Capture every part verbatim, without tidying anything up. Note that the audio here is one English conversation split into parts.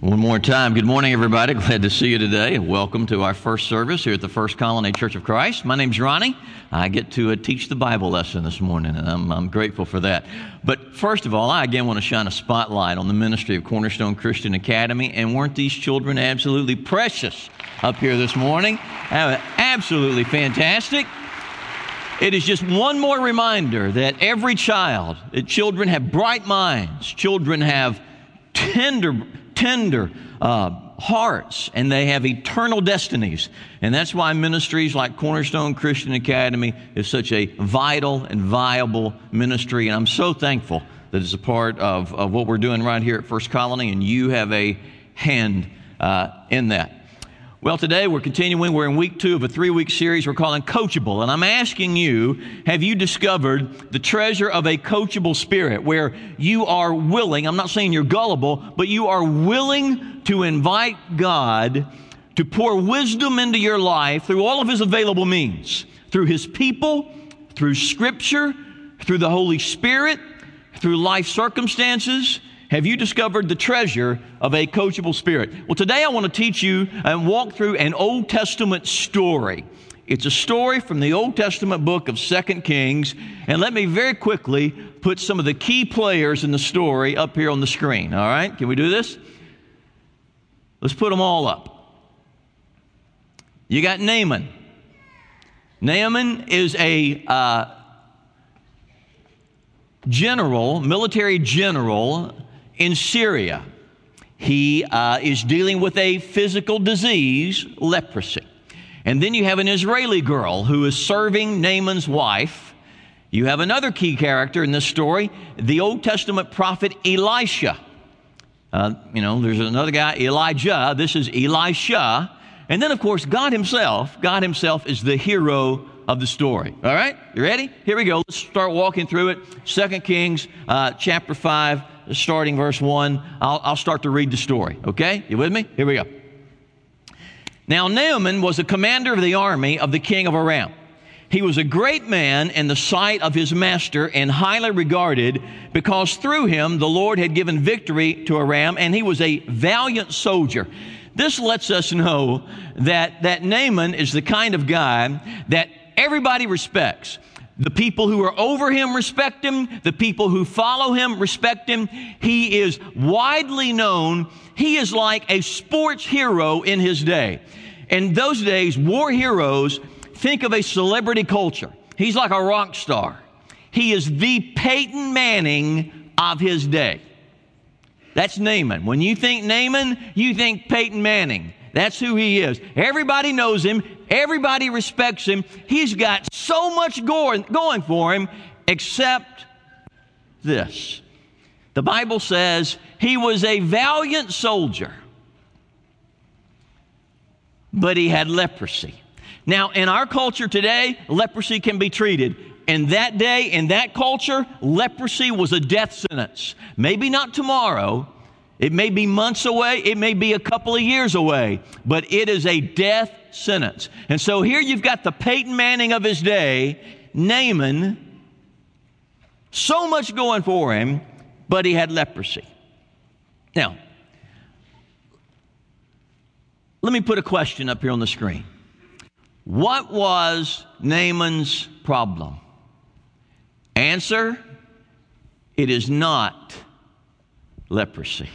One more time, good morning, everybody. Glad to see you today. Welcome to our first service here at the First Colony Church of Christ. My name's Ronnie. I get to uh, teach the Bible lesson this morning, and I'm, I'm grateful for that. But first of all, I again want to shine a spotlight on the ministry of Cornerstone Christian Academy. And weren't these children absolutely precious up here this morning? Uh, absolutely fantastic. It is just one more reminder that every child, that children have bright minds, children have tender tender uh, hearts, and they have eternal destinies. And that's why ministries like Cornerstone Christian Academy is such a vital and viable ministry. And I'm so thankful that it's a part of, of what we're doing right here at First Colony, and you have a hand uh, in that. Well, today we're continuing. We're in week two of a three-week series we're calling Coachable. And I'm asking you, have you discovered the treasure of a coachable spirit where you are willing, I'm not saying you're gullible, but you are willing to invite God to pour wisdom into your life through all of His available means, through His people, through Scripture, through the Holy Spirit, through life circumstances? Have you discovered the treasure of a coachable spirit? Well, today I want to teach you and walk through an Old Testament story. It's a story from the Old Testament book of Second Kings. And let me very quickly put some of the key players in the story up here on the screen. All right? Can we do this? Let's put them all up. You got Naaman. Naaman is a uh, general, military general in Syria. He uh, is dealing with a physical disease, leprosy. And then you have an Israeli girl who is serving Naaman's wife. You have another key character in this story, the Old Testament prophet Elisha. Uh, you know, there's another guy, Elijah. This is Elisha. And then, of course, God Himself. God Himself is the hero of the story. All right? You ready? Here we go. Let's start walking through it. Second Kings, uh, chapter five, starting verse one. I'll, I'll start to read the story. Okay? You with me? Here we go. Now Naaman was the commander of the army of the king of Aram. He was a great man in the sight of his master and highly regarded because through him the Lord had given victory to Aram, and he was a valiant soldier. This lets us know that, that Naaman is the kind of guy that everybody respects. The people who are over him respect him. The people who follow him respect him. He is widely known. He is like a sports hero in his day. In those days, war heroes, think of a celebrity culture. He's like a rock star. He is the Peyton Manning of his day. That's Naaman. When you think Naaman, you think Peyton Manning. That's who he is. Everybody knows him. Everybody respects him. He's got so much going, going for him, except this. The Bible says he was a valiant soldier, but he had leprosy. Now, in our culture today, leprosy can be treated. In that day, in that culture, leprosy was a death sentence. Maybe not tomorrow. It may be months away. It may be a couple of years away. But it is a death sentence. And so here you've got the Peyton Manning of his day, Naaman. So much going for him, but he had leprosy. Now, let me put a question up here on the screen. What was Naaman's problem? Answer, it is not leprosy.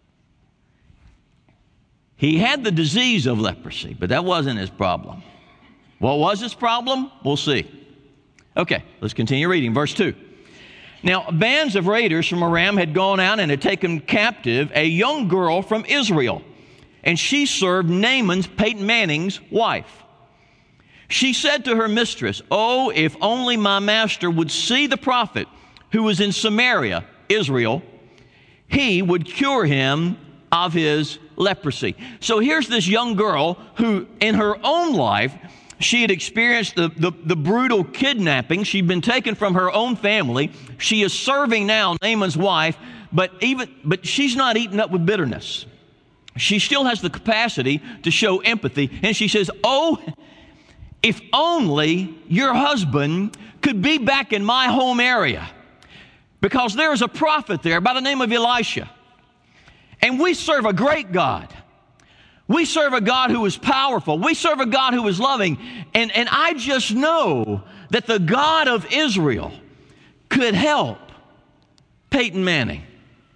He had the disease of leprosy, but that wasn't his problem. What was his problem? We'll see. Okay, let's continue reading. Verse two. Now, bands of raiders from Aram had gone out and had taken captive a young girl from Israel, and she served Naaman's, Peyton Manning's, wife. She said to her mistress, "Oh, if only my master would see the prophet who was in Samaria, Israel, he would cure him of his leprosy." So here's this young girl who, in her own life, she had experienced the, the, the brutal kidnapping. She'd been taken from her own family. She is serving now Naaman's wife, but even but she's not eaten up with bitterness. She still has the capacity to show empathy. And she says, "Oh, if only your husband could be back in my home area, because there is a prophet there by the name of Elisha. And we serve a great God. We serve a God who is powerful. We serve a God who is loving. And, and I just know that the God of Israel could help Peyton Manning.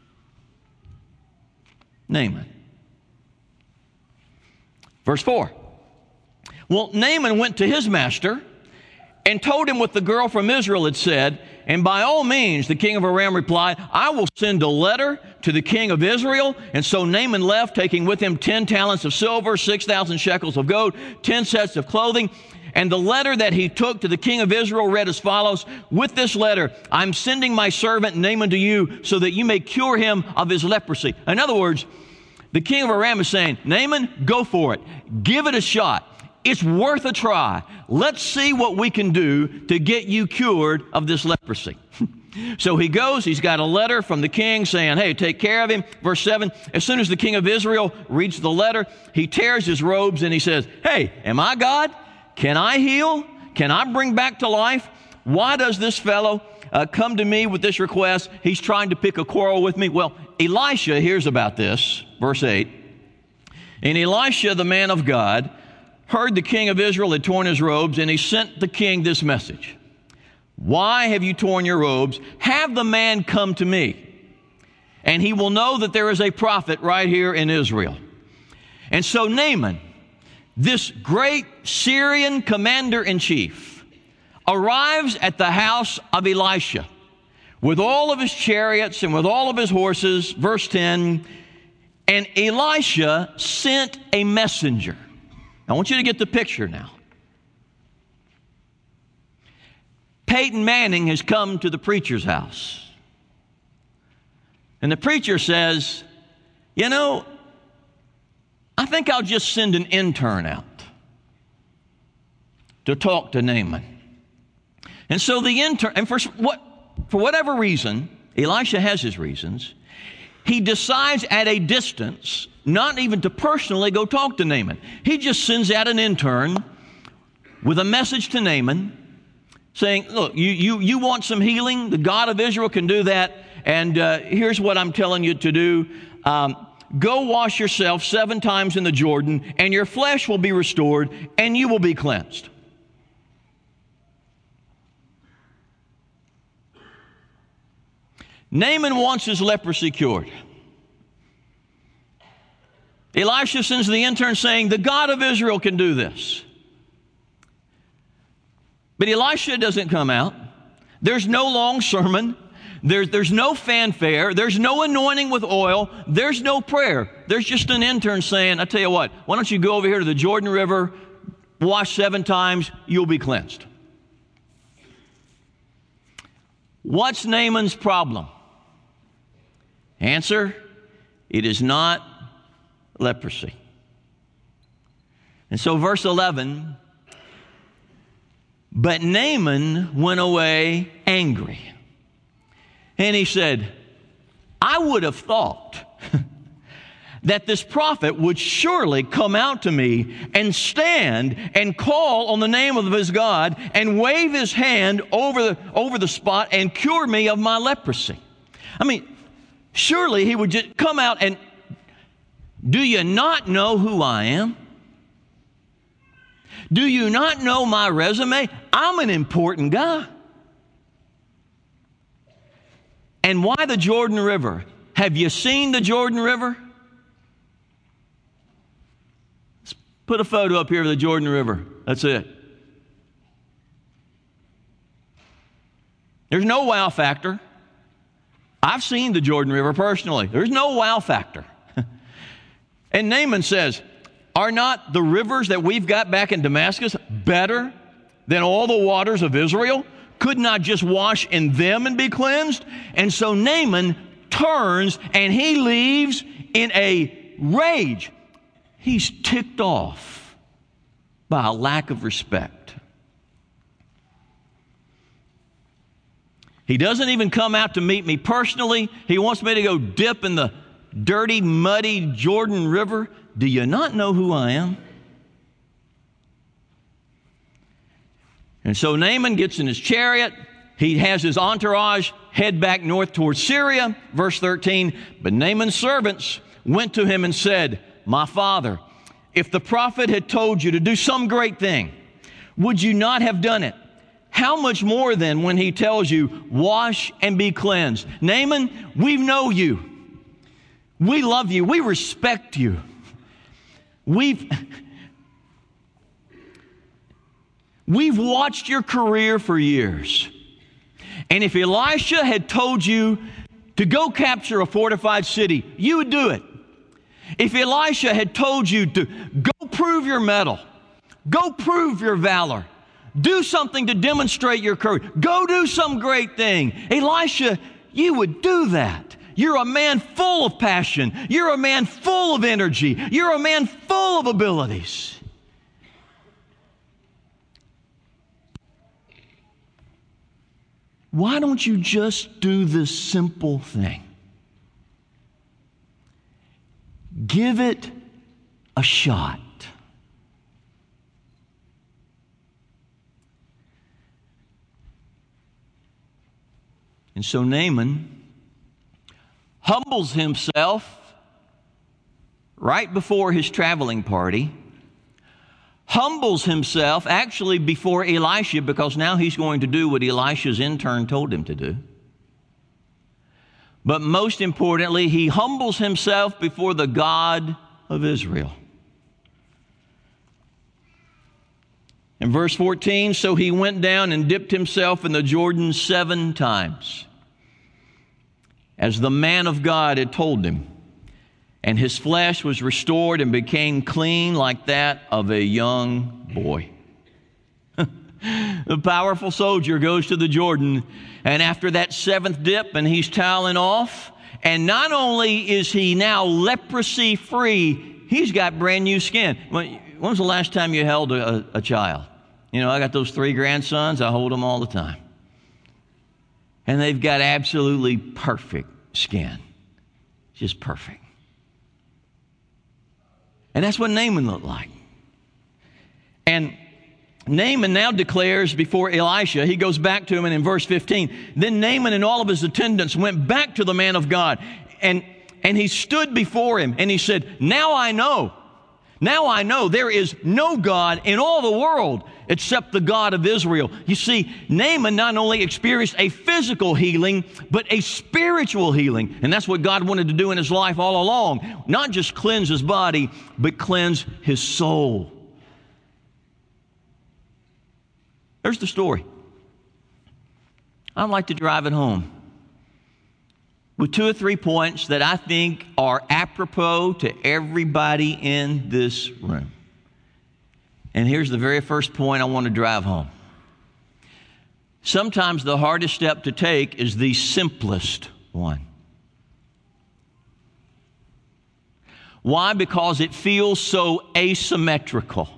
Naaman. Verse four. Well, Naaman went to his master and told him what the girl from Israel had said. And by all means, the king of Aram replied, I will send a letter to the king of Israel. And so Naaman left, taking with him ten talents of silver, six thousand shekels of gold, ten sets of clothing. And the letter that he took to the king of Israel read as follows, with this letter, I'm sending my servant Naaman to you so that you may cure him of his leprosy. In other words, the king of Aram is saying, Naaman, go for it. Give it a shot. It's worth a try. Let's see what we can do to get you cured of this leprosy. So he goes, he's got a letter from the king saying, hey, take care of him. Verse seven, as soon as the king of Israel reads the letter, he tears his robes and he says, hey, am I God? Can I heal? Can I bring back to life? Why does this fellow uh, come to me with this request? He's trying to pick a quarrel with me. Well, Elisha hears about this, verse eight. And Elisha, the man of God, heard the king of Israel had torn his robes, and he sent the king this message. Why have you torn your robes? Have the man come to me, and he will know that there is a prophet right here in Israel. And so Naaman, this great Syrian commander-in-chief, arrives at the house of Elisha with all of his chariots and with all of his horses, verse ten, and Elisha sent a messenger. I want you to get the picture now. Peyton Manning has come to the preacher's house. And the preacher says, you know, I think I'll just send an intern out to talk to Naaman. And so the intern, and for, what, for whatever reason, Elisha has his reasons, he decides at a distance not even to personally go talk to Naaman. He just sends out an intern with a message to Naaman saying, look, you, you, you want some healing? The God of Israel can do that. And uh, here's what I'm telling you to do. Um, go wash yourself seven times in the Jordan, and your flesh will be restored, and you will be cleansed. Naaman wants his leprosy cured. Elisha sends the intern saying, the God of Israel can do this. But Elisha doesn't come out. There's no long sermon. There's, there's no fanfare. There's no anointing with oil. There's no prayer. There's just an intern saying, I tell you what, why don't you go over here to the Jordan River, wash seven times, you'll be cleansed. What's Naaman's problem? Answer, it is not leprosy. And so verse eleven, but Naaman went away angry. And he said, I would have thought that this prophet would surely come out to me and stand and call on the name of his God and wave his hand over the, over the spot and cure me of my leprosy. I mean, surely he would just come out and, do you not know who I am? Do you not know my resume? I'm an important guy. And why the Jordan River? Have you seen the Jordan River? Let's put a photo up here of the Jordan River. That's it. There's no wow factor. I've seen the Jordan River personally. There's no wow factor. And Naaman says, are not the rivers that we've got back in Damascus better than all the waters of Israel? Could not just wash in them and be cleansed? And so Naaman turns and he leaves in a rage. He's ticked off by a lack of respect. He doesn't even come out to meet me personally. He wants me to go dip in the dirty, muddy Jordan River. Do you not know who I am? And so Naaman gets in his chariot. He has his entourage head back north towards Syria. Verse thirteen, but Naaman's servants went to him and said, "My father, if the prophet had told you to do some great thing, would you not have done it? How much more then when he tells you, wash and be cleansed?" Naaman, we know you. We love you. We respect you. We've, we've watched your career for years. And if Elisha had told you to go capture a fortified city, you would do it. If Elisha had told you to go prove your mettle, go prove your valor, do something to demonstrate your courage, go do some great thing, Elisha, you would do that. You're a man full of passion. You're a man full of energy. You're a man full of abilities. Why don't you just do this simple thing? Give it a shot. And so Naaman humbles himself right before his traveling party, humbles himself actually before Elisha, because now he's going to do what Elisha's intern told him to do. But most importantly, he humbles himself before the God of Israel. In verse fourteen, so he went down and dipped himself in the Jordan seven times, as the man of God had told him. And his flesh was restored and became clean like that of a young boy. The powerful soldier goes to the Jordan, and after that seventh dip, and he's toweling off, and not only is he now leprosy free, he's got brand new skin. When was the last time you held a, a child? You know, I got those three grandsons. I hold them all the time. And they've got absolutely perfect skin. Just perfect. And that's what Naaman looked like. And Naaman now declares before Elisha, he goes back to him, and in verse fifteen, then Naaman and all of his attendants went back to the man of God, and, and he stood before him, and he said, now I know, now I know there is no God in all the world except the God of Israel. You see, Naaman not only experienced a physical healing, but a spiritual healing. And that's what God wanted to do in his life all along. Not just cleanse his body, but cleanse his soul. There's the story. I'd like to drive it home with two or three points that I think are apropos to everybody in this room. And here's the very first point I want to drive home. Sometimes the hardest step to take is the simplest one. Why? Because it feels so asymmetrical.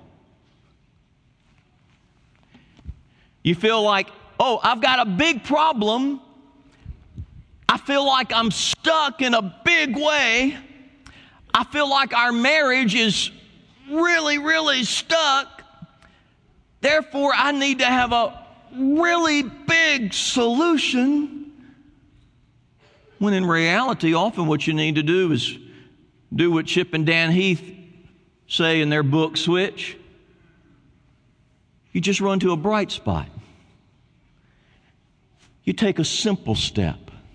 You feel like, oh, I've got a big problem. I feel like I'm stuck in a big way. I feel like our marriage is really, really stuck. Therefore, I need to have a really big solution. When in reality, often what you need to do is do what Chip and Dan Heath say in their book, Switch. You just run to a bright spot. You take a simple step.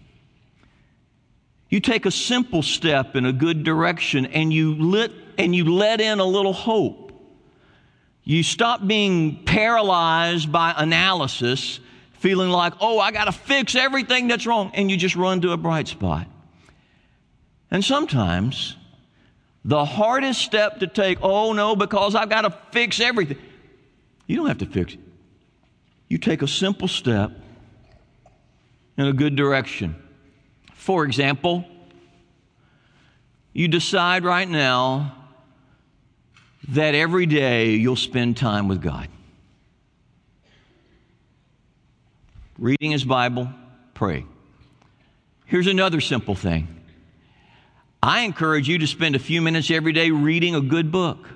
You take a simple step in a good direction, and you lit and you let in a little hope. You stop being paralyzed by analysis, feeling like, oh, I got to fix everything that's wrong, and you just run to a bright spot. And sometimes the hardest step to take, oh no, because I've got to fix everything. You don't have to fix it. You take a simple step in a good direction. For example, you decide right now that every day you'll spend time with God. Reading His Bible, pray. Here's another simple thing. I encourage you to spend a few minutes every day reading a good book.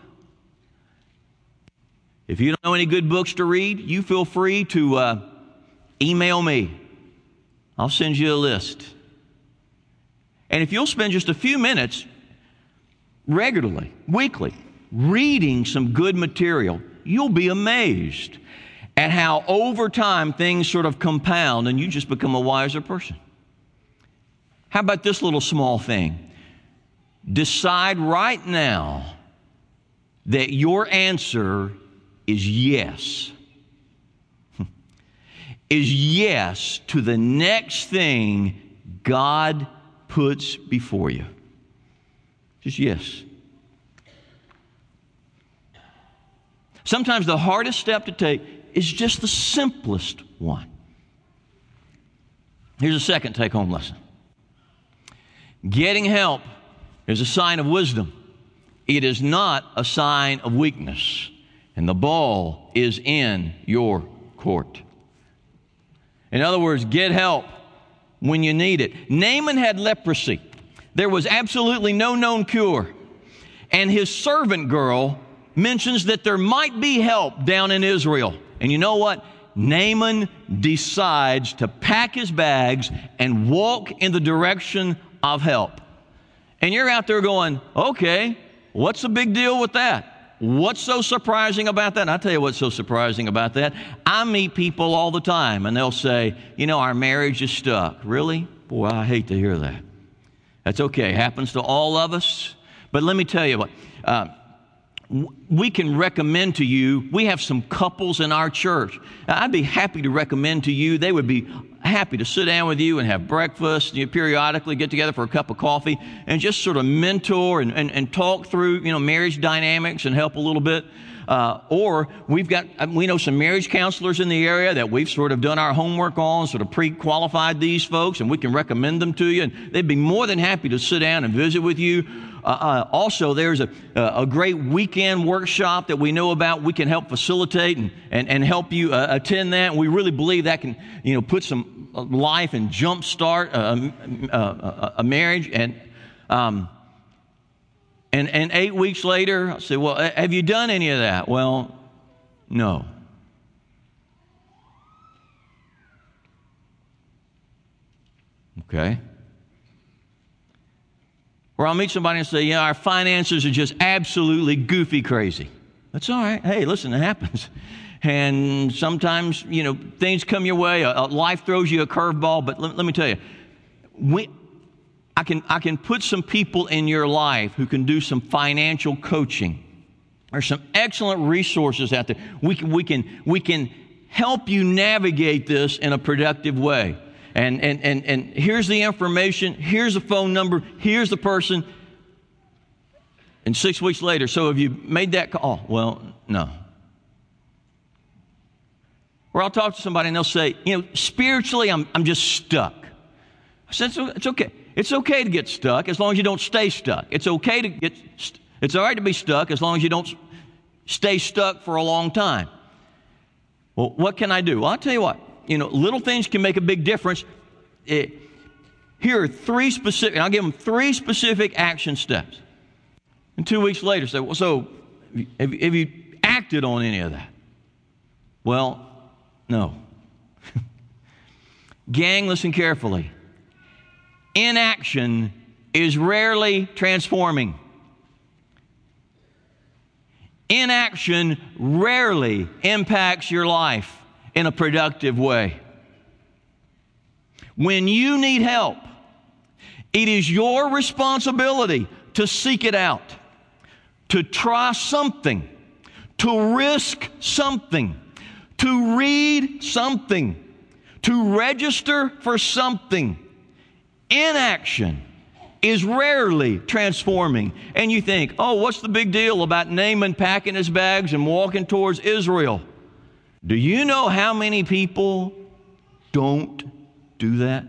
If you don't know any good books to read, you feel free to uh, email me. I'll send you a list. And if you'll spend just a few minutes regularly, weekly, reading some good material, you'll be amazed at how over time things sort of compound and you just become a wiser person. How about this little small thing? Decide right now that your answer is yes. Is yes to the next thing God puts before you. Just yes. Sometimes the hardest step to take is just the simplest one. Here's a second take-home lesson. Getting help is a sign of wisdom. It is not a sign of weakness. And the ball is in your court. In other words, get help when you need it. Naaman had leprosy. There was absolutely no known cure. And his servant girl mentions that there might be help down in Israel. And you know what? Naaman decides to pack his bags and walk in the direction of help. And you're out there going, okay, what's the big deal with that? What's so surprising about that? And I'll tell you what's so surprising about that. I meet people all the time and they'll say, you know, our marriage is stuck. Really? Boy, I hate to hear that. That's okay. It happens to all of us. But let me tell you what. Uh, we can recommend to you, we have some couples in our church. I'd be happy to recommend to you, they would be happy to sit down with you and have breakfast, you know, periodically get together for a cup of coffee and just sort of mentor and, and, and talk through, you know, marriage dynamics and help a little bit. Uh, or we've got, we know some marriage counselors in the area that we've sort of done our homework on, sort of pre-qualified these folks, and we can recommend them to you. And they'd be more than happy to sit down and visit with you. Uh, uh, also, there's a, a great weekend workshop that we know about. We can help facilitate and, and, and help you uh, attend that. And we really believe that can, you know, put some life and jumpstart a, a, a marriage. And, um, and and eight weeks later, I say, well, have you done any of that? Well, no. Okay. Or I'll meet somebody and say, yeah, our finances are just absolutely goofy crazy. That's all right. Hey, listen, it happens. And sometimes, you know, things come your way. Uh, life throws you a curveball. But let, let me tell you, we, I can, I can put some people in your life who can do some financial coaching. There's some excellent resources out there. We can, we can, we can help you navigate this in a productive way. And, and, and, and here's the information, here's the phone number, here's the person. And six weeks later, so have you made that call? Oh, well, no. Or I'll talk to somebody and they'll say, you know, spiritually, I'm, I'm just stuck. I said, it's okay. It's okay to get stuck as long as you don't stay stuck. It's okay to get, st- it's all right to be stuck as long as you don't stay stuck for a long time. Well, what can I do? Well, I'll tell you what. You know, little things can make a big difference. It, here are three specific, I'll give them three specific action steps. And two weeks later, say, well, so have, have you acted on any of that? Well, no. Gang, listen carefully. Inaction is rarely transforming. Inaction rarely impacts your life in a productive way. When you need help, it is your responsibility to seek it out, to try something, to risk something, to read something, to register for something. Inaction is rarely transforming. And you think, oh, what's the big deal about Naaman packing his bags and walking towards Israel? Do you know how many people don't do that?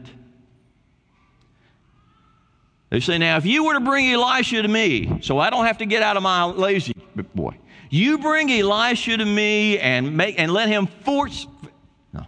They say, now, if you were to bring Elisha to me, so I don't have to get out of my lazy boy, you bring Elisha to me and make and let him force. No.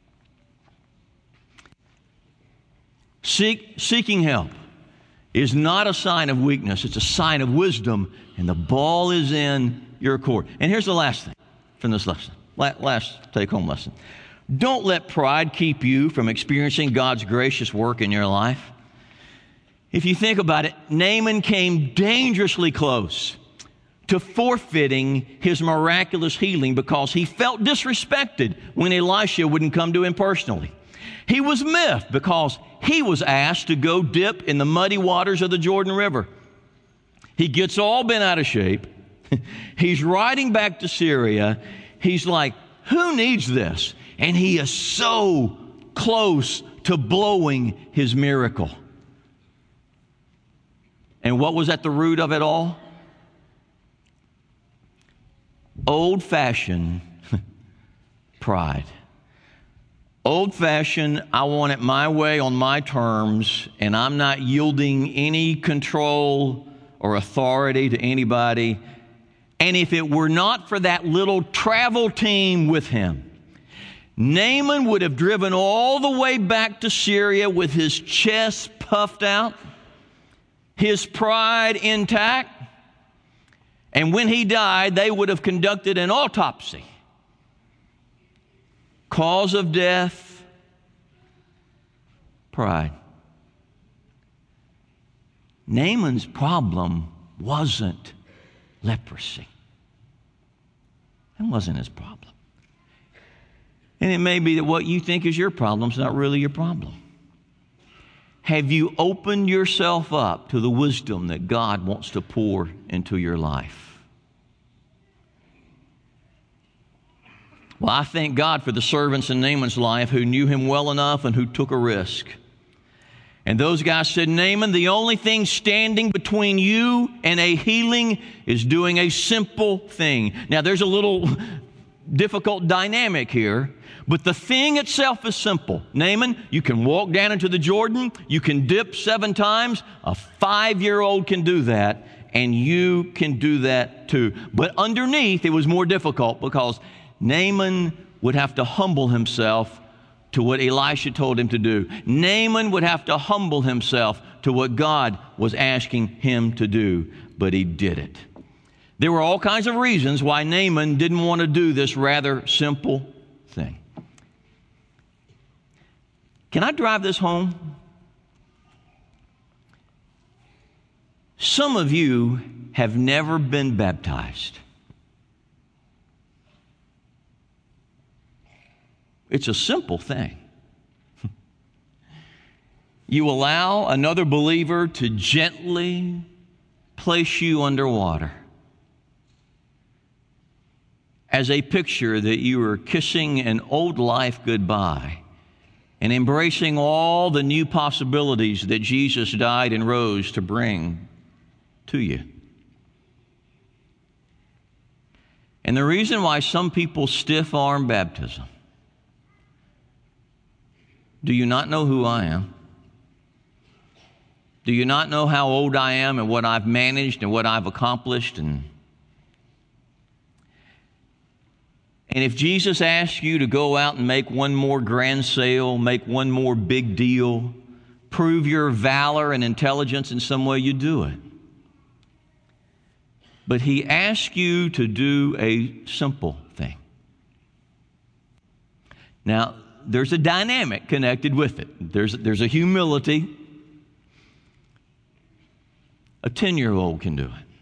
Seek, seeking help is not a sign of weakness. It's a sign of wisdom, and the ball is in your court. And here's the last thing from this lesson. Last take-home lesson. Don't let pride keep you from experiencing God's gracious work in your life. If you think about it, Naaman came dangerously close to forfeiting his miraculous healing because he felt disrespected when Elisha wouldn't come to him personally. He was miffed because he was asked to go dip in the muddy waters of the Jordan River. He gets all bent out of shape. He's riding back to Syria. He's like, who needs this? And he is so close to blowing his miracle. And what was at the root of it all? Old-fashioned pride. Old-fashioned, I want it my way on my terms, and I'm not yielding any control or authority to anybody. And if it were not for that little travel team with him, Naaman would have driven all the way back to Syria with his chest puffed out, his pride intact, and when he died, they would have conducted an autopsy. Cause of death, pride. Naaman's problem wasn't leprosy. That wasn't his problem. And it may be that what you think is your problem is not really your problem. Have you opened yourself up to the wisdom that God wants to pour into your life? Well, I thank God for the servants in Naaman's life who knew him well enough and who took a risk. And those guys said, Naaman, the only thing standing between you and a healing is doing a simple thing. Now, there's a little difficult dynamic here, but the thing itself is simple. Naaman, you can walk down into the Jordan, you can dip seven times. A five-year-old can do that, and you can do that too. But underneath, it was more difficult because Naaman would have to humble himself to what Elisha told him to do. Naaman would have to humble himself to what God was asking him to do, but he did it. There were all kinds of reasons why Naaman didn't want to do this rather simple thing. Can I drive this home? Some of you have never been baptized. It's a simple thing. You allow another believer to gently place you underwater as a picture that you are kissing an old life goodbye and embracing all the new possibilities that Jesus died and rose to bring to you. And the reason why some people stiff-arm baptism, do you not know who I am? Do you not know how old I am and what I've managed and what I've accomplished? And, and if Jesus asks you to go out and make one more grand sale, make one more big deal, prove your valor and intelligence in some way, you do it. But he asks you to do a simple thing. Now, there's a dynamic connected with it. There's, there's a humility. A ten-year-old can do it.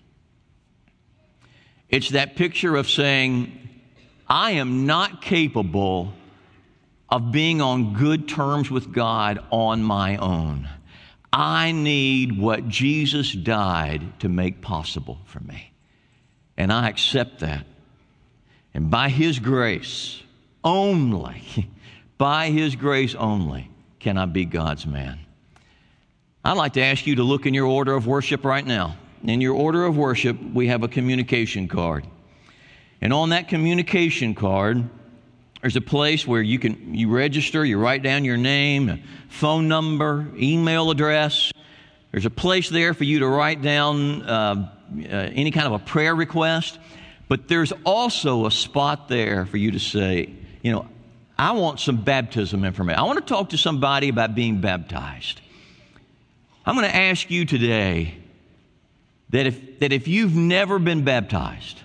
It's that picture of saying, I am not capable of being on good terms with God on my own. I need what Jesus died to make possible for me. And I accept that. And by His grace only, by His grace only, can I be God's man. I'd like to ask you to look in your order of worship right now. In your order of worship, we have a communication card. And on that communication card, there's a place where you can you register, you write down your name, phone number, email address. There's a place there for you to write down uh, uh, any kind of a prayer request. But there's also a spot there for you to say, you know, I want some baptism information. I want to talk to somebody about being baptized. I'm going to ask you today that if, that if you've never been baptized,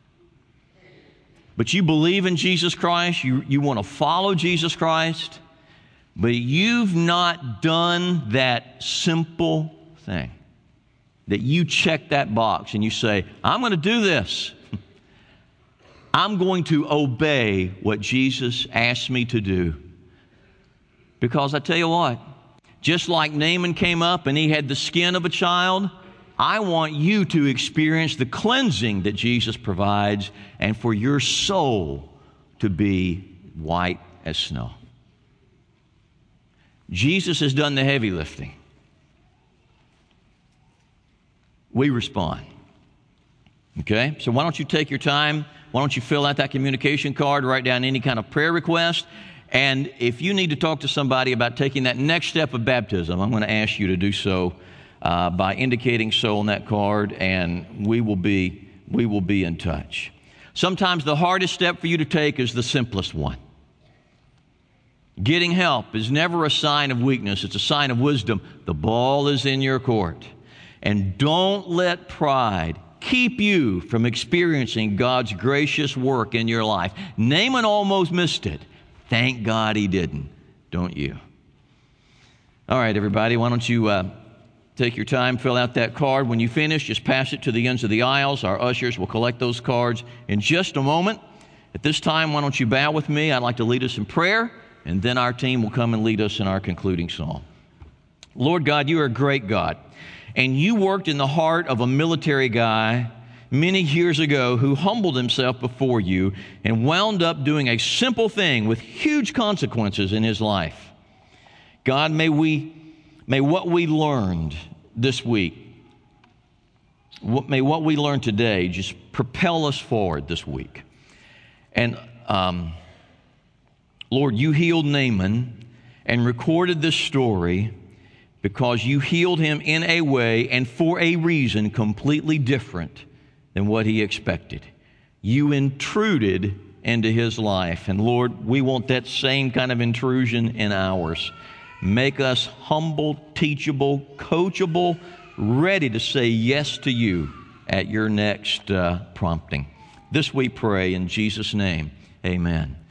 but you believe in Jesus Christ, you, you want to follow Jesus Christ, but you've not done that simple thing. That you check that box and you say, I'm going to do this. I'm going to obey what Jesus asked me to do. Because I tell you what, just like Naaman came up and he had the skin of a child, I want you to experience the cleansing that Jesus provides and for your soul to be white as snow. Jesus has done the heavy lifting. We respond. Okay? So why don't you take your time? Why don't you fill out that communication card, write down any kind of prayer request, and if you need to talk to somebody about taking that next step of baptism, I'm going to ask you to do so uh, by indicating so on that card, and we will be we will be in touch. Sometimes the hardest step for you to take is the simplest one. Getting help is never a sign of weakness. It's a sign of wisdom. The ball is in your court. And don't let pride keep you from experiencing God's gracious work in your life. Naaman almost missed it. Thank God he didn't. Don't you? All right, everybody, why don't you uh, take your time, fill out that card. When you finish, just pass it to the ends of the aisles. Our ushers will collect those cards in just a moment. At this time, why don't you bow with me? I'd like to lead us in prayer, and then our team will come and lead us in our concluding psalm. Lord God, you are a great God. And you worked in the heart of a military guy many years ago who humbled himself before you and wound up doing a simple thing with huge consequences in his life. God, may we, may what we learned this week, may what we learned today just propel us forward this week. And um, Lord, you healed Naaman and recorded this story because you healed him in a way and for a reason completely different than what he expected. You intruded into his life. And Lord, we want that same kind of intrusion in ours. Make us humble, teachable, coachable, ready to say yes to you at your next uh, prompting. This we pray in Jesus' name. Amen.